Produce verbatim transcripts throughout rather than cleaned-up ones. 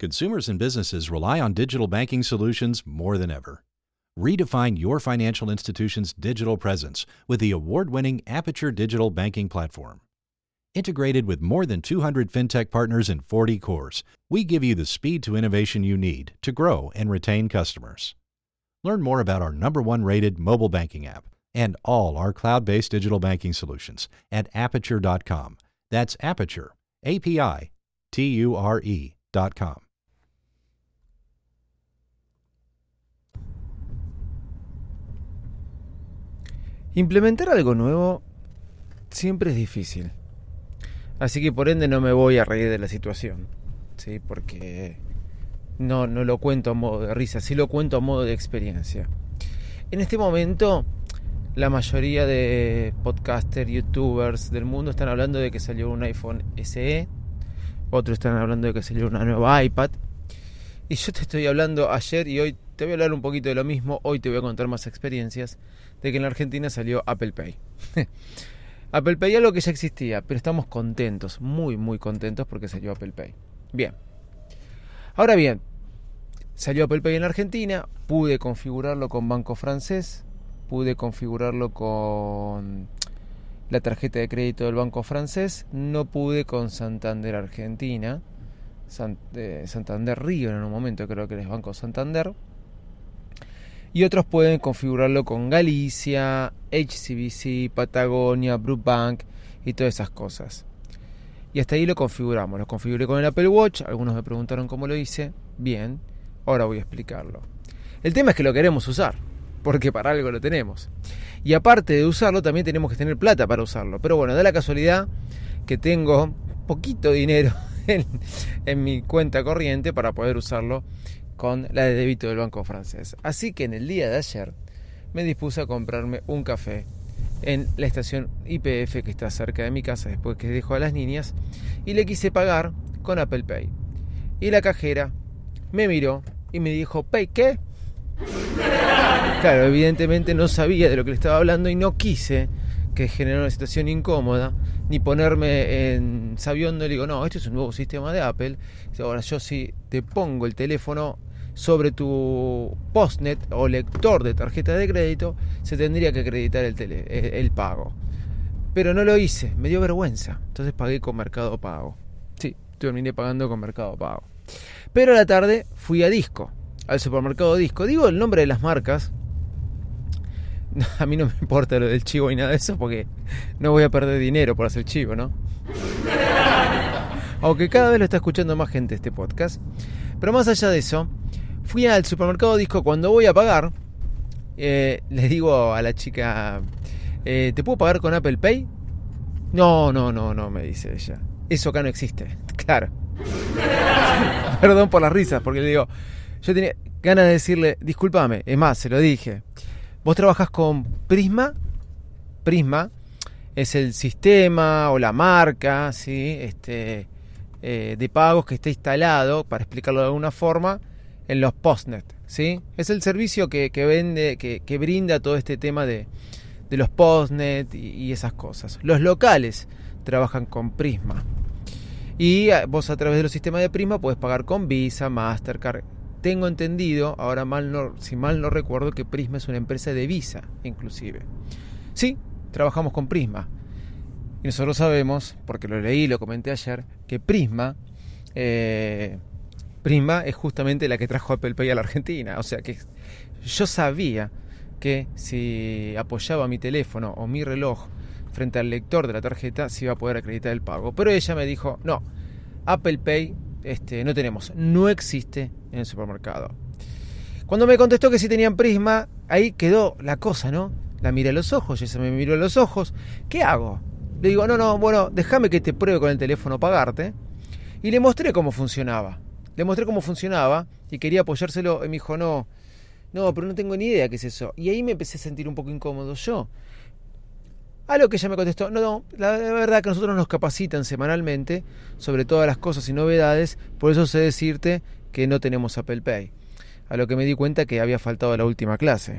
Consumers and businesses rely on digital banking solutions more than ever. Redefine your financial institution's digital presence with the award-winning Aperture Digital Banking Platform. Integrated with more than two hundred fintech partners in forty cores, we give you the speed to innovation you need to grow and retain customers. Learn more about our number one rated mobile banking app and all our cloud-based digital banking solutions at aperture dot com. That's Aperture, A P I T U R E dot com. Implementar algo nuevo siempre es difícil. Así que por ende no me voy a reír de la situación, ¿sí? Porque no, no lo cuento a modo de risa, sí lo cuento a modo de experiencia. En este momento, la mayoría de podcasters, youtubers del mundo están hablando de que salió un iPhone S E, otros están hablando de que salió una nueva iPad, y yo te estoy hablando ayer y hoy te voy a hablar un poquito de lo mismo. Hoy te voy a contar más experiencias de que en la Argentina salió Apple Pay. Apple Pay es algo que ya existía, pero estamos contentos, muy muy contentos porque salió Apple Pay. Bien. Ahora bien, salió Apple Pay en la Argentina, pude configurarlo con Banco Francés, pude configurarlo con la tarjeta de crédito del Banco Francés, no pude con Santander Argentina, Sant- eh, Santander Río en un momento, creo que es Banco Santander. Y otros pueden configurarlo con Galicia, H C B C, Patagonia, Brookbank y todas esas cosas. Y hasta ahí lo configuramos. Lo configuré con el Apple Watch. Algunos me preguntaron cómo lo hice. Bien, ahora voy a explicarlo. El tema es que lo queremos usar, porque para algo lo tenemos. Y aparte de usarlo, también tenemos que tener plata para usarlo. Pero bueno, da la casualidad que tengo poquito dinero en, en mi cuenta corriente para poder usarlo con la de débito del Banco Francés. Así que en el día de ayer me dispuse a comprarme un café en la estación Y P F que está cerca de mi casa después que dejo a las niñas, y le quise pagar con Apple Pay. Y la cajera me miró y me dijo: ¿Pay qué? Claro, evidentemente no sabía de lo que le estaba hablando y no quise que generara una situación incómoda ni ponerme en sabiondo. Le digo: no, este es un nuevo sistema de Apple. Ahora yo, si te pongo el teléfono sobre tu postnet o lector de tarjeta de crédito, se tendría que acreditar el, tele, el, el pago. Pero no lo hice, me dio vergüenza. Entonces pagué con Mercado Pago. Sí, terminé pagando con Mercado Pago. Pero a la tarde fui a Disco, al supermercado Disco. Digo el nombre de las marcas. A mí no me importa lo del chivo y nada de eso, porque no voy a perder dinero por hacer chivo, ¿no? Aunque cada vez lo está escuchando más gente este podcast. Pero más allá de eso, fui al supermercado Disco. Cuando voy a pagar, eh, le digo a la chica: eh, ¿te puedo pagar con Apple Pay? No, no, no, no, me dice ella. Eso acá no existe. Claro. Perdón por las risas, porque le digo, yo tenía ganas de decirle: discúlpame. Es más, se lo dije: ¿vos trabajás con Prisma? Prisma es el sistema o la marca, ¿sí? este, eh, de pagos que está instalado, para explicarlo de alguna forma, en los postnet, ¿sí? Es el servicio que, que vende, que, que brinda todo este tema de, de los postnet y, y esas cosas. Los locales trabajan con Prisma. Y vos, a través de los sistemas de Prisma, podés pagar con Visa, Mastercard. Tengo entendido, ahora mal no, si mal no recuerdo, que Prisma es una empresa de Visa, inclusive. Sí, trabajamos con Prisma. Y nosotros sabemos, porque lo leí y lo comenté ayer, que Prisma, eh, Prisma es justamente la que trajo Apple Pay a la Argentina. O sea que yo sabía que si apoyaba mi teléfono o mi reloj frente al lector de la tarjeta, se iba a poder acreditar el pago. Pero ella me dijo: no, Apple Pay este, no tenemos, no existe en el supermercado. Cuando me contestó que sí tenían Prisma, ahí quedó la cosa, ¿no? La miré a los ojos, ella me miró a los ojos. ¿Qué hago? Le digo: no, no, bueno, déjame que te pruebe con el teléfono pagarte. Y le mostré cómo funcionaba. Le mostré cómo funcionaba y quería apoyárselo. Y me dijo: no, no, pero no tengo ni idea qué es eso. Y ahí me empecé a sentir un poco incómodo yo. A lo que ella me contestó: no, no, la, la verdad que nosotros nos capacitan semanalmente sobre todas las cosas y novedades, por eso sé decirte que no tenemos Apple Pay. A lo que me di cuenta que había faltado la última clase.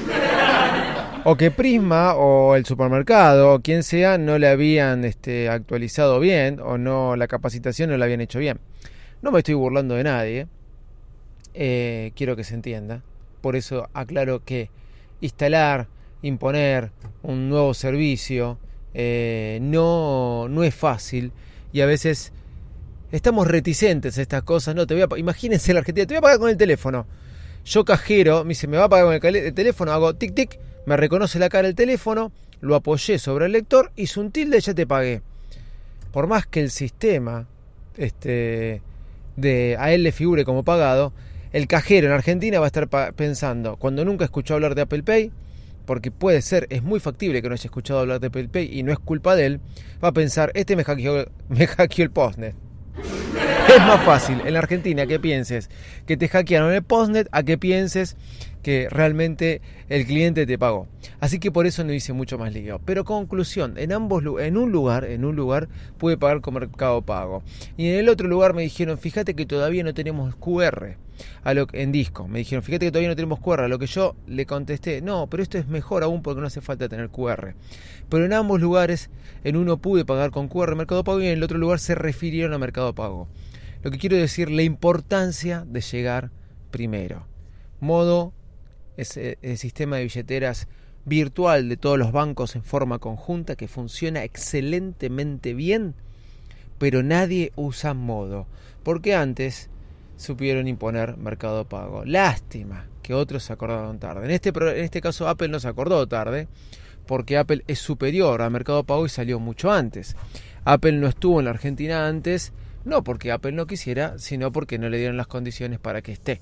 O que Prisma o el supermercado o quien sea no le habían este, actualizado bien, o no, la capacitación no la habían hecho bien. No me estoy burlando de nadie, eh, quiero que se entienda. Por eso aclaro que instalar, imponer un nuevo servicio eh, no, no es fácil, y a veces estamos reticentes a estas cosas. No, te voy a, imagínense en la Argentina, te voy a pagar con el teléfono. Yo cajero, me dice, me va a pagar con el, el teléfono, hago tic tic, me reconoce la cara el teléfono, lo apoyé sobre el lector, hice un tilde y ya te pagué. Por más que el sistema este, de a él le figure como pagado, el cajero en Argentina va a estar pa- pensando, cuando nunca escuchó hablar de Apple Pay, porque puede ser, es muy factible que no haya escuchado hablar de Apple Pay y no es culpa de él, va a pensar, este me hackeó, me hackeó el postnet. Es más fácil en la Argentina que pienses que te hackearon el postnet a que pienses que realmente el cliente te pagó. Así que por eso no hice mucho más lío. Pero conclusión, en ambos en un lugar, en un lugar pude pagar con Mercado Pago. Y en el otro lugar me dijeron, fíjate que todavía no tenemos Q R a lo, en disco. Me dijeron, fíjate que todavía no tenemos Q R. A lo que yo le contesté, no, pero esto es mejor aún porque no hace falta tener Q R. Pero en ambos lugares, en uno pude pagar con Q R Mercado Pago y en el otro lugar se refirieron a Mercado Pago. Lo que quiero decir, la importancia de llegar primero. Modo es el sistema de billeteras virtual de todos los bancos en forma conjunta que funciona excelentemente bien, pero nadie usa Modo, porque antes supieron imponer Mercado Pago. Lástima que otros se acordaron tarde. En este, en este caso Apple no se acordó tarde, porque Apple es superior a Mercado Pago y salió mucho antes. Apple no estuvo en la Argentina antes, no porque Apple no quisiera, sino porque no le dieron las condiciones para que esté.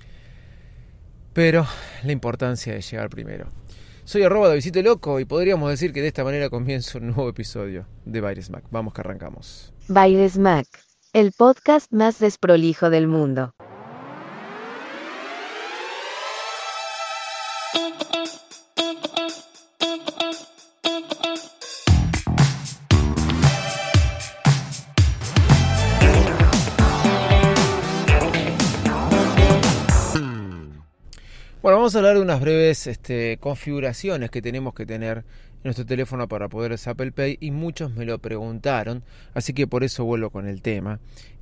Pero la importancia de llegar primero. Soy arroba Davidcito Loco y podríamos decir que de esta manera comienza un nuevo episodio de Baires Mac. Vamos que arrancamos. Baires Mac, el podcast más desprolijo del mundo. Bueno, vamos a hablar de unas breves este, configuraciones que tenemos que tener en nuestro teléfono para poder usar Apple Pay, y muchos me lo preguntaron, así que por eso vuelvo con el tema.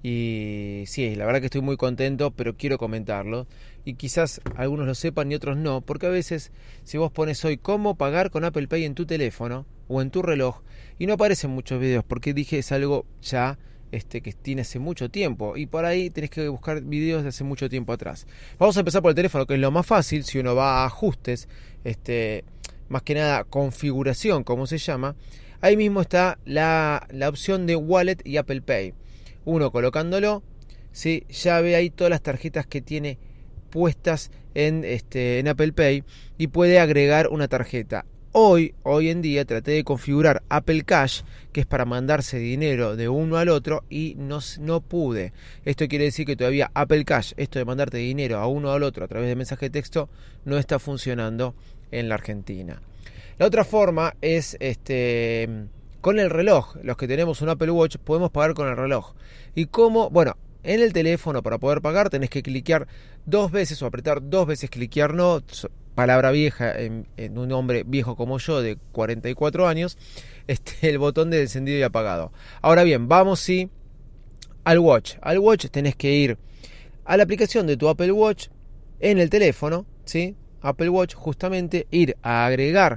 Y sí, la verdad que estoy muy contento, pero quiero comentarlo, y quizás algunos lo sepan y otros no, porque a veces si vos pones hoy cómo pagar con Apple Pay en tu teléfono o en tu reloj, y no aparecen muchos videos, porque dije es algo ya Este, que tiene hace mucho tiempo, y por ahí tenés que buscar videos de hace mucho tiempo atrás. Vamos a empezar por el teléfono, que es lo más fácil. Si uno va a ajustes, este, más que nada configuración, como se llama, ahí mismo está la, la opción de Wallet y Apple Pay. Uno colocándolo, ¿sí? Ya ve ahí todas las tarjetas que tiene puestas en, este, en Apple Pay, y puede agregar una tarjeta. Hoy, hoy en día traté de configurar Apple Cash, que es para mandarse dinero de uno al otro, y no, no pude. Esto quiere decir que todavía Apple Cash, esto de mandarte dinero a uno al otro a través de mensaje de texto, no está funcionando en la Argentina. La otra forma es este, con el reloj. Los que tenemos un Apple Watch podemos pagar con el reloj. ¿Y cómo? Bueno, en el teléfono para poder pagar tenés que cliquear dos veces o apretar dos veces, cliquear no, palabra vieja en, en un hombre viejo como yo de cuarenta y cuatro años, este, el botón de encendido y apagado. Ahora bien, vamos sí al Watch. Al Watch tenés que ir a la aplicación de tu Apple Watch en el teléfono, ¿sí? Apple Watch, justamente ir a agregar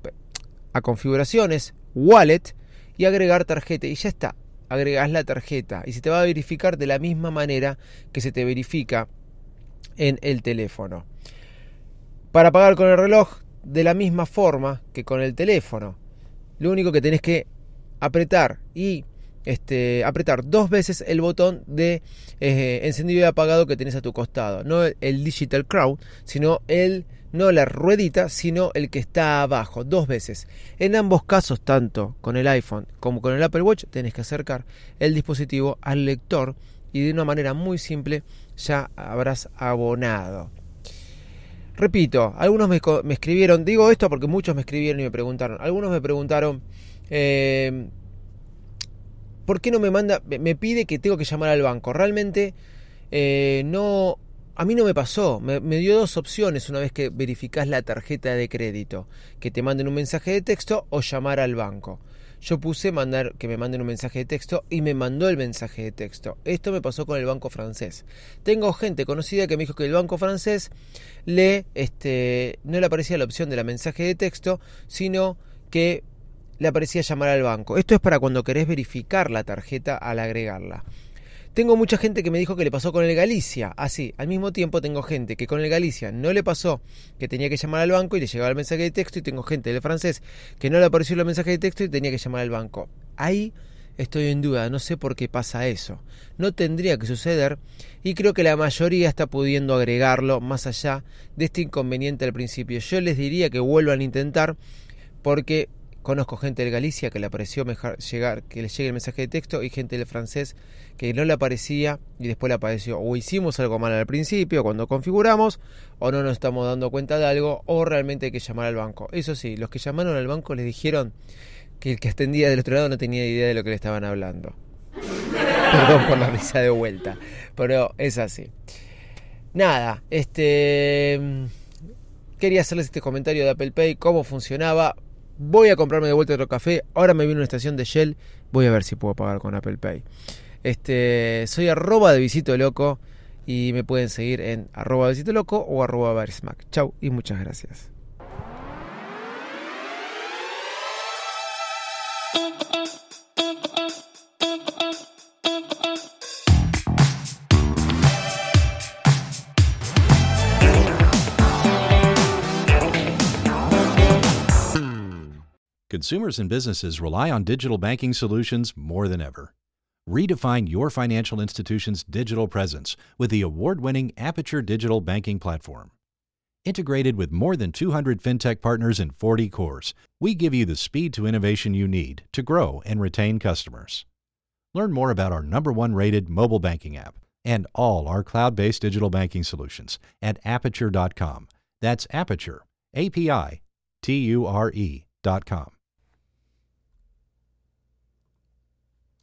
a configuraciones, Wallet, y agregar tarjeta, y ya está. Agregás la tarjeta y se te va a verificar de la misma manera que se te verifica en el teléfono. Para pagar con el reloj, de la misma forma que con el teléfono. Lo único que tenés que apretar y este, apretar dos veces el botón de eh, encendido y apagado que tenés a tu costado. No el, el Digital Crown, sino el, no la ruedita, sino el que está abajo. Dos veces. En ambos casos, tanto con el iPhone como con el Apple Watch, tenés que acercar el dispositivo al lector y de una manera muy simple ya habrás abonado. Repito, algunos me, me escribieron, digo esto porque muchos me escribieron y me preguntaron, algunos me preguntaron, eh, ¿por qué no me manda, me pide que tengo que llamar al banco? Realmente eh, no, a mí no me pasó, me, me dio dos opciones una vez que verificás la tarjeta de crédito, que te manden un mensaje de texto o llamar al banco. yo puse mandar que me manden un mensaje de texto y me mandó el mensaje de texto. Esto me pasó con el banco francés. Tengo gente conocida que me dijo que el banco francés le, este, no le aparecía la opción de la mensaje de texto, sino que le aparecía llamar al banco. Esto es para cuando querés verificar la tarjeta al agregarla. Tengo mucha gente que me dijo que le pasó con el Galicia. Así, al mismo tiempo tengo gente que con el Galicia no le pasó, que tenía que llamar al banco y le llegaba el mensaje de texto, y tengo gente del francés que no le apareció el mensaje de texto y tenía que llamar al banco. Ahí estoy en duda, no sé por qué pasa eso. No tendría que suceder y creo que la mayoría está pudiendo agregarlo más allá de este inconveniente al principio. Yo les diría que vuelvan a intentar, porque conozco gente del Galicia que le apareció mejor llegar, que le llegue el mensaje de texto, y gente del francés que no le aparecía y después le apareció. O hicimos algo mal al principio cuando configuramos, o no nos estamos dando cuenta de algo, o realmente hay que llamar al banco. Eso sí, los que llamaron al banco les dijeron que el que atendía del otro lado no tenía idea de lo que le estaban hablando. Perdón por la risa de vuelta, pero es así. Nada, este quería hacerles este comentario de Apple Pay, cómo funcionaba. Voy a comprarme de vuelta otro café. Ahora me viene una estación de Shell. Voy a ver si puedo pagar con Apple Pay. Este, soy arroba de Visito Loco y me pueden seguir en arroba de Visito Loco o arroba Barismac. Chau y muchas gracias. Consumers and businesses rely on digital banking solutions more than ever. Redefine your financial institution's digital presence with the award-winning Aperture Digital Banking Platform. Integrated with more than two hundred fintech partners and forty cores, we give you the speed to innovation you need to grow and retain customers. Learn more about our number one rated mobile banking app and all our cloud-based digital banking solutions at aperture dot com. That's Aperture, A P I T U R E dot com.